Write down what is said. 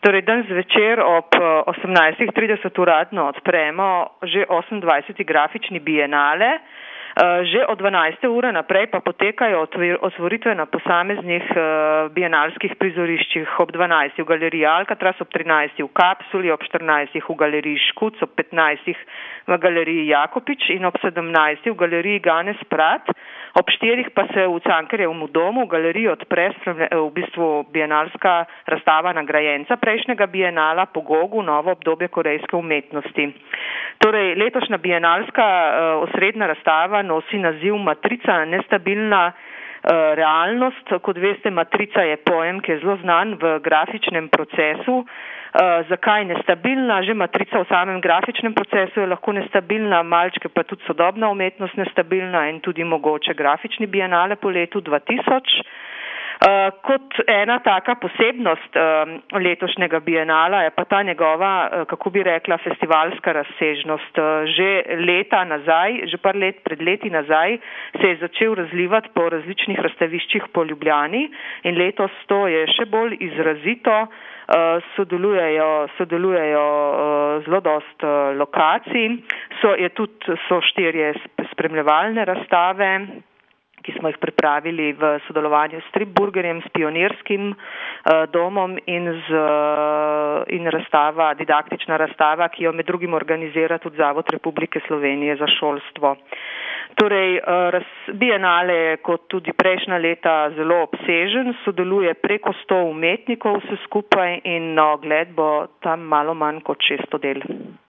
Torej, danes zvečer ob 18:30 uradno odpremo že 28. grafični bienale. Že od 12. ure naprej pa potekajo otvoritve na posameznih bienalskih prizoriščih. Ob 12. v galeriji Alcatraz, ob 13. v Kapsuli, ob 14. v galeriji Škuc, ob 15. v galeriji Jakopič in ob 17. v galeriji Ganes Prat. Ob 4. pa se v Cankarjevem domu v galeriji odpre v bistvu bienalska razstava nagrajenca prejšnjega bienala Pogogu, novo obdobje korejske umetnosti. Torej, letošnja bienalska osrednja razstava nosi naziv Matrica, nestabilna realnost. Kot veste, matrica je pojem, ki je zelo znan v grafičnem procesu. Zakaj nestabilna? Že matrica v samem grafičnem procesu je lahko nestabilna, malčke pa tudi sodobna umetnost nestabilna in tudi mogoče grafični bienale po letu 2000. Kot ena taka posebnost letošnjega bienala je pa ta njegova, kako bi rekla, festivalska razsežnost. Že leta nazaj, že par let pred leti nazaj se je začel razlivati po različnih razstaviščih po Ljubljani in letos to je še bolj izrazito. Sodelujejo zelo dost lokacij, so 4 spremljevalne razstave, ki smo jih pripravili v sodelovanju s Stripburgerjem, s Pionirskim domom in razstava, didaktična razstava, ki jo med drugim organizira tudi Zavod Republike Slovenije za šolstvo. Torej, bienale je kot tudi prejšnja leta zelo obsežen, sodeluje preko 100 umetnikov vse skupaj in na ogled bo tam malo manj kot 600 del.